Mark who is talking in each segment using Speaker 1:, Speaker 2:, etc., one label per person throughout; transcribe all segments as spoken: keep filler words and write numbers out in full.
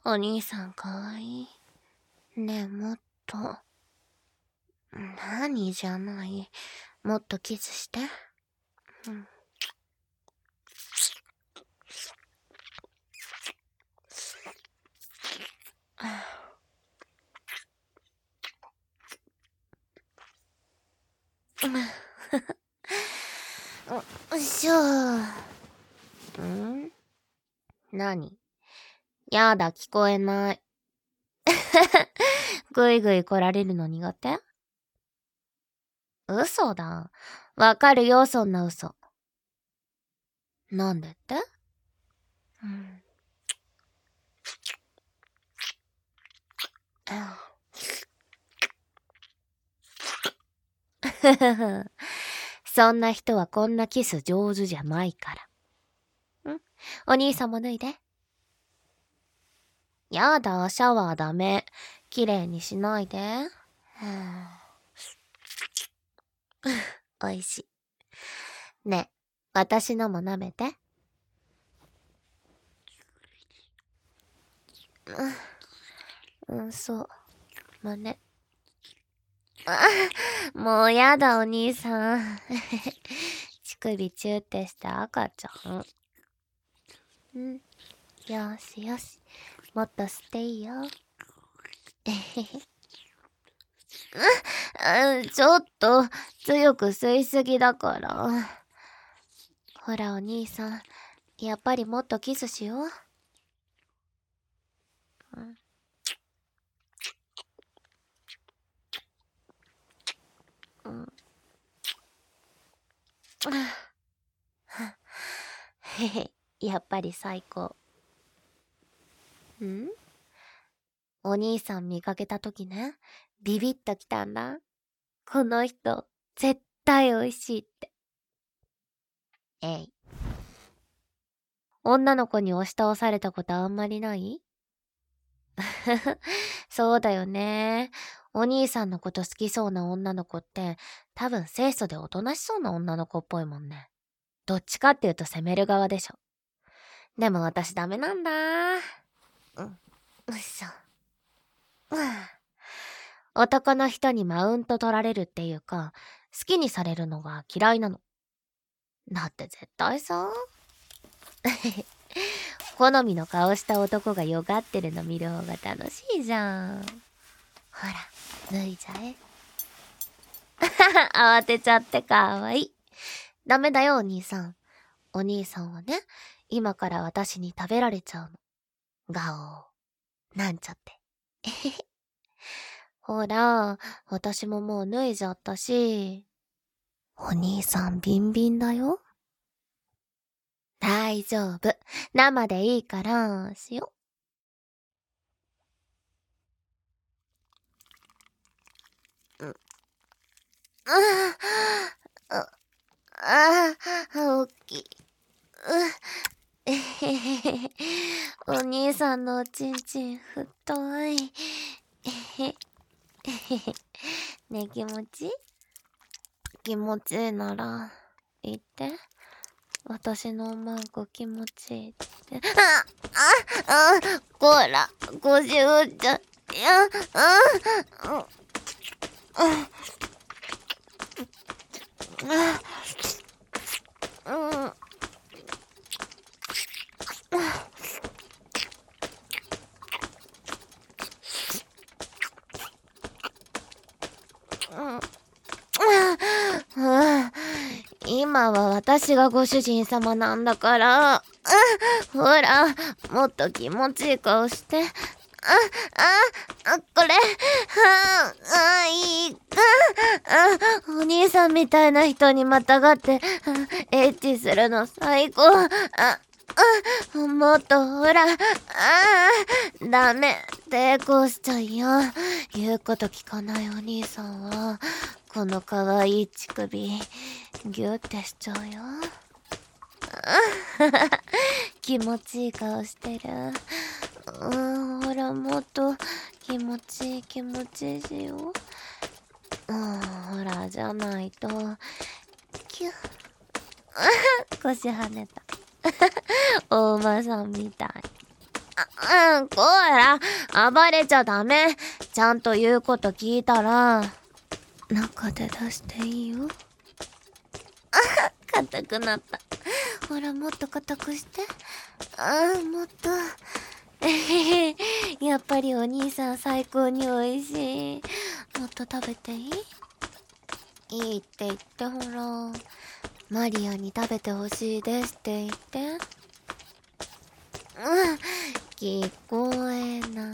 Speaker 1: お兄さんかわいい。ねえ、もっと。何じゃない。もっとキスして。うん。よいしょ。ん？何？やだ、聞こえない。ぐいぐい来られるの苦手？嘘だ。わかるよ、そんな嘘。なんでって？うん。そんな人はこんなキス上手じゃないから。ん？お兄さんも脱いで。やだ、シャワーダメ。きれいにしないで。おいしい。ねえ、私のも舐めて。うん、うん、そう。まね。あ、もうやだ、お兄さん。乳首チューってして赤ちゃん。うん。よしよし。もっと吸っていいよ。えへへ。うん、ちょっと、強く吸いすぎだから。ほら、お兄さん。やっぱりもっとキスしよう。うん。うん。へへ、やっぱり最高。ん？お兄さん見かけたときね、ビビッときたんだ。この人、絶対美味しいって。えい。女の子に押し倒されたことあんまりない？そうだよね。お兄さんのこと好きそうな女の子って、多分清楚でおとなしそうな女の子っぽいもんね。どっちかっていうと責める側でしょ。でも私ダメなんだ。うん。よいしょ。男の人にマウント取られるっていうか、好きにされるのが嫌いなの。だって絶対さ。好みの顔した男がよがってるの見る方が楽しいじゃん。ほら、脱いじゃえ。慌てちゃってかわいい。ダメだよ、お兄さん。お兄さんはね、今から私に食べられちゃうの。ガオー。なんちゃって。ほら、私ももう脱いじゃったし。お兄さんビンビンだよ。大丈夫。生でいいから、しよ。うん。ああ、ああ、おっきい。えへへへ。お兄さんのおちんちん太い。えへへへ。ね、気持ちいい？気持ちいいなら、言って。私のおまんこ気持ちいいって。あああこら、腰打っちゃ、いや、ああうん。今は私がご主人様なんだから。ほら、もっと気持ちいい顔して。あ、あ、あ、これ、あ、あ、いいか。あ、お兄さんみたいな人にまたがって、エッチするの最高。あ、あ、もっとほら、ああ、ダメ、抵抗しちゃうよ。言うこと聞かないお兄さんは、この可愛い乳首、ギュってしちゃうよ。気持ちいい顔してる。うん、ほら、もっと気持ちいい気持ちいいしよ。うん、ほら、じゃないと、キュッ。腰跳ねた。お馬さんみたい。 うん、こら、暴れちゃダメ。ちゃんと言うこと聞いたら、中で出していいよ。あ、硬くなった。ほら、もっと硬くして。ああ、もっと。えへへ、やっぱりお兄さん最高に美味しい。もっと食べていい？いいって言ってほら。マリアに食べてほしいですって言って。うん、聞こえない。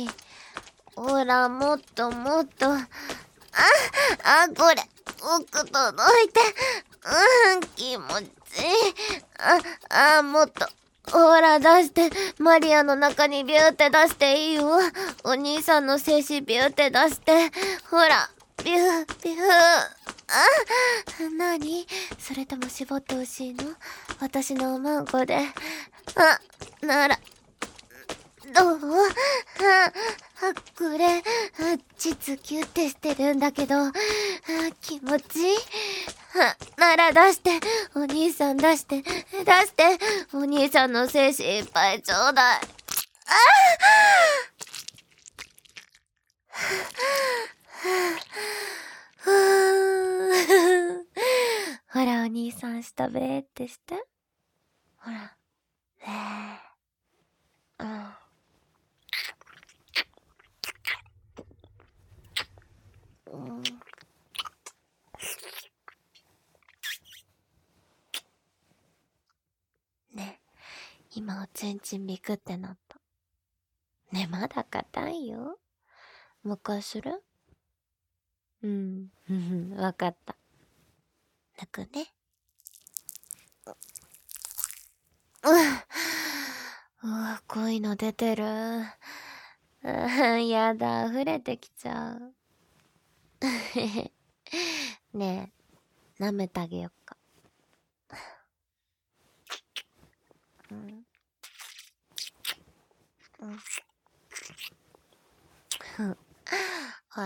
Speaker 1: ほら、もっともっと。あ、あ、これ、奥届いて。うん、気持ちいい。あ、あ、もっと。ほら、出して。マリアの中にビューって出していいよ。お兄さんの精子ビューって出して。ほら、ビュー、ビュー。あ、なに？それとも絞ってほしいの？私のおまんこで。あ、なら、どう？あ、あ、これ、あ、膣キュってしてるんだけど、あ、気持ちいい？あ、なら出して、お兄さん出して、出して、お兄さんの精子いっぱいちょうだい。ああ、ほら、お兄さん下べーってして。ほら。へえ。うん。うん、ね、今おちんちんビクってなった。ね、まだ硬いよ。もう一回する？うん。わかった。抜くね。ううわ、濃いの出てる。うん、やだ、溢れてきちゃう。ねえ、舐めてあげよっか。うん。うん。はい。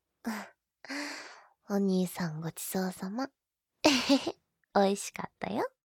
Speaker 1: お兄さんごちそうさま。美味しかったよ。